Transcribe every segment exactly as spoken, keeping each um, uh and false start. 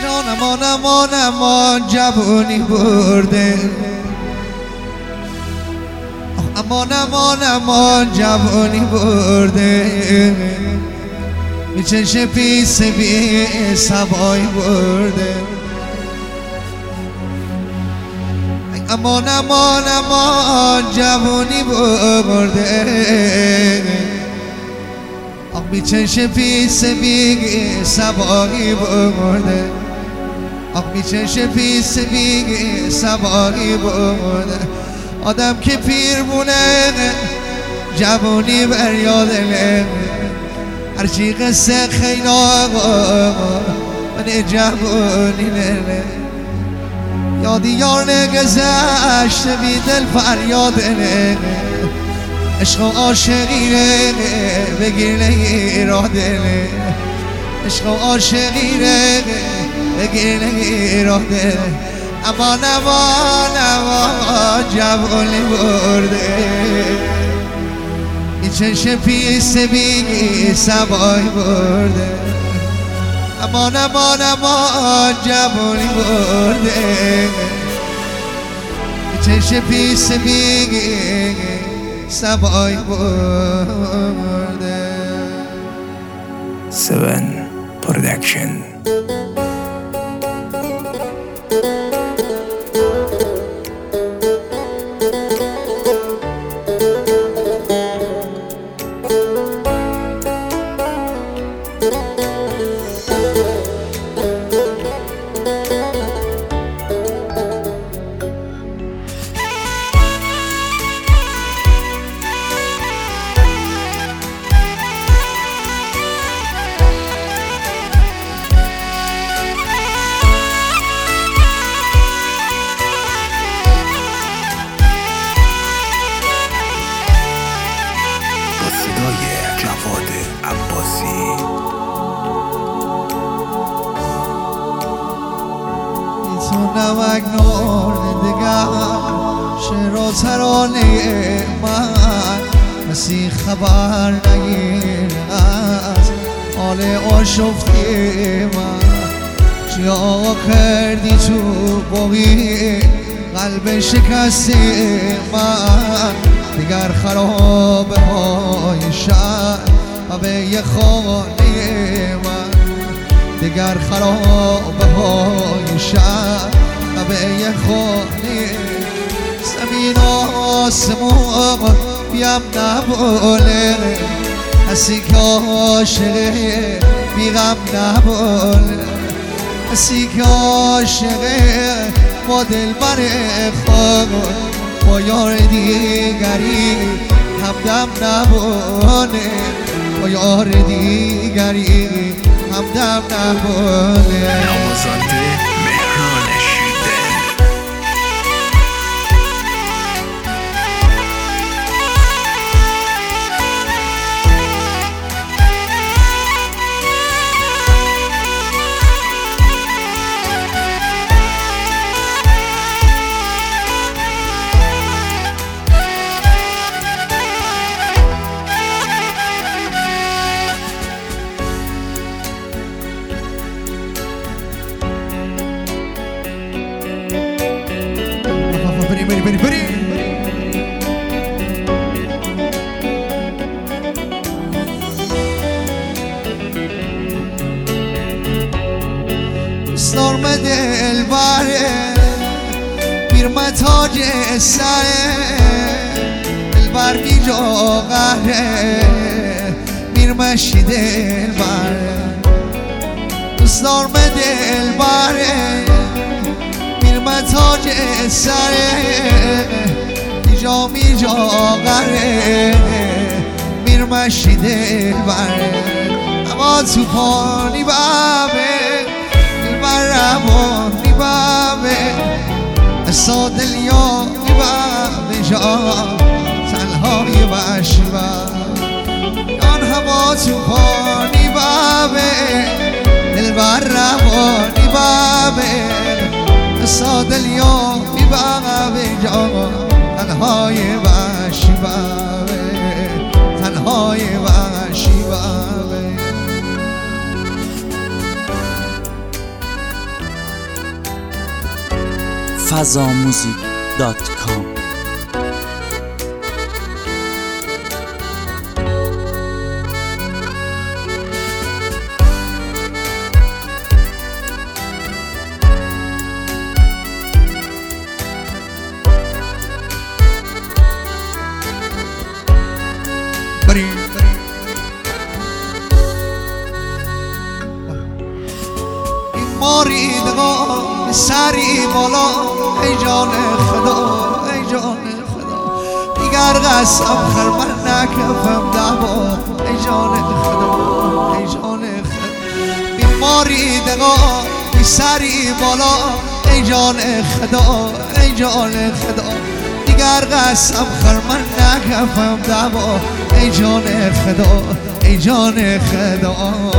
جانم آنم آنم آن جوانی برده، امانم آنم آن جوانی برده، می چشه پیس بی سبایی برده. امانم آنم آن جوانی برده، آخ می چشه پیس بی سبایی برده، آخ می چشه پیس بی سبایی برده. آدم که پیر مونه جوانی بر یادنه، هرچی قصه خیلی آقا من جوانی ننه، یادی یار نگذشت بی دل فریادنه، عشق و عاشقینه بگیر نگیرادنه، عشق و عاشقینه بگیر نگیرادنه. امان امان امان جوانی برده، این چشم پیس بیگی سبایی برده. امان امان امان جوانی برده، این چشم پیس بیگی سبایی برده. سون پرودکشن. نمک نور دگر شعر و ترانه من، کسی خبر نگیر از حال آشفته من. چیا کردی تو باقی قلب شکسته من، دیگر خرابه های شهر و به یه خانه من، دیگر خرابه های شهر و به یه خانه. زمین آسمون بیم نباله، کسی که عاشقه بیغم نباله، کسی که عاشقه با دل بر خود با یار دیگری همدم نباله، با یار دیگری همدم نباله. نوازنده مهران شیدن. بری بری بری سرم دل بره بیرم تاج سره، دل بر بی جا قهره میرمشی دل بره. سرم دل بره بیرم تاج سره، میجا میجا قره میرمشی دل بره. اما تو پانی بابه بر روانی بابه، اصا دلیانی بابه جان تنهای باشی بابه، جان هوا تو پانی بابه دل بر روانی بابه، اصا دلیانی بابه جان تنهای باشی بابه، تنهای باشی بابه. فضاموزیک دات کام. ماریدگاه سری بالا ای جان خدا ای جان خدا دیگر قسم خرمن نکفم دعوا ای جان خدا ای جان خدا بیماریدگاه سری بالا ای جان خدا ای جان خدا دیگر قسم خرمن نکفم دعوا ای جان خدا ای جان خدا.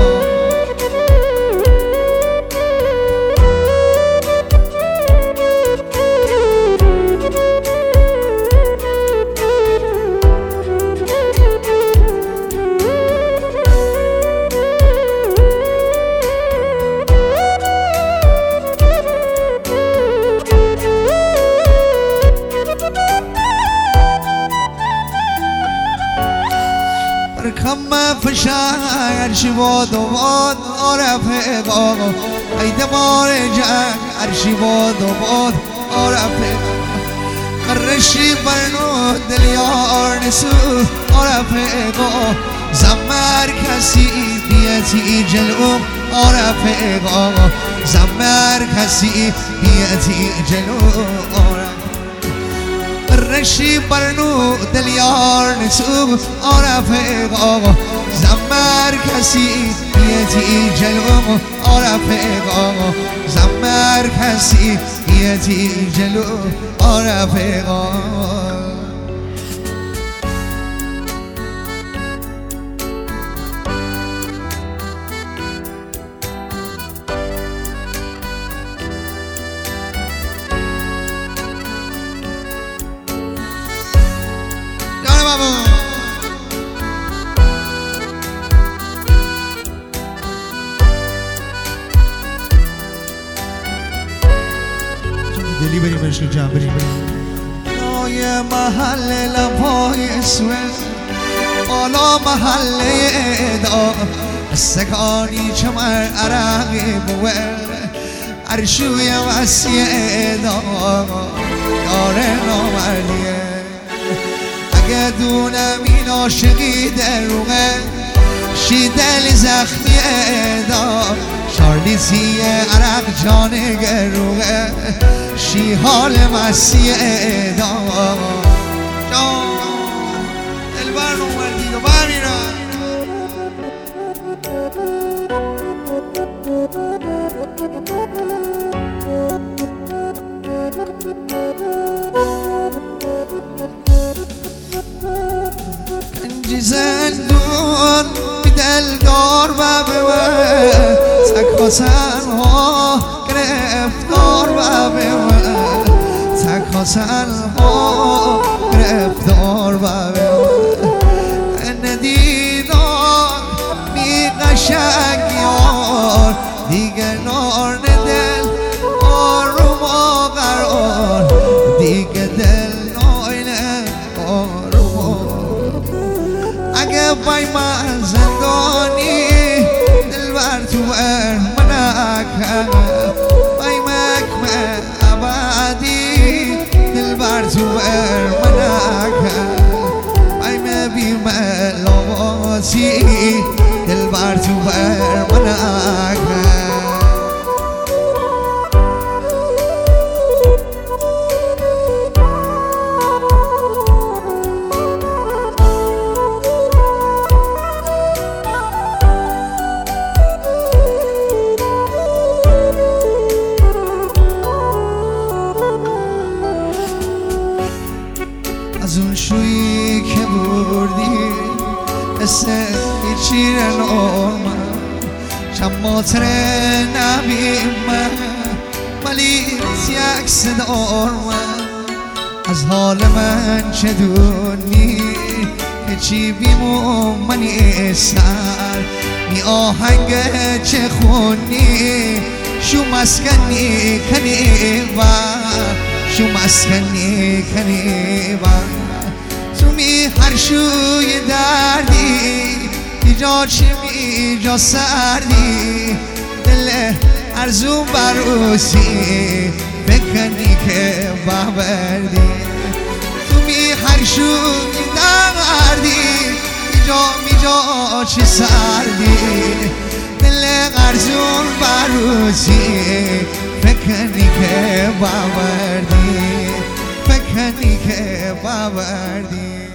کم فشار شباد و باد عرف قاقا ای دمار جنگ عرشی باد و باد عرف قرشی برنو دلیار نسو عرف قاقا زمر کسی بیتی جلو عرف قاقا زمر کسی بیتی جلو عرف رشی برنو دلیار نسوب عرف قاقا زمر کسی بیتی جلو عرف قاقا زمر کسی بیتی جلو عرف قاقا. دلی بریم عشق جمع بریم نای محل لبای اسوه بالا محله ادا سکانی چمر عرقی بوه عرشوی وسیع ادا داره نامردیه اگه دونم این عاشقی دروغه شی دل زخمی ادا شارلیزی عرق جان گروه شی حال مسیح ادا جان دلبر نومردی و بمیرم کنجی زندون بی دلدار و به تک تنها گرفتار و به من تک تنها گرفتار و به من ندیدار بی قشنگ یار دیگه نار دل آروم و قرار دیگه دل ناینه آروم اگه بای من زندانی دلبر تو بر منک بای مکمه عبادی دلبر تو بر منک بای مبی ملواسی دلبر تو بر منک از اون شویی که بردی مثل چیر نورمه شماتر نبیم ولی یک صدارمه از حال من چه دونی که چی بیمون منی سر می آهنگ چه خونی شو مسکنی کنی و شو مسکنی کنی من تو می هر شوی دردی ایجا چی می جا سردی دل ارزو بروسی بکنی که ببردی تو می هر شوی دردی ایجا می جا چی سردی دل ارزو بروسی بکنی که ببردی بکنی که ببردی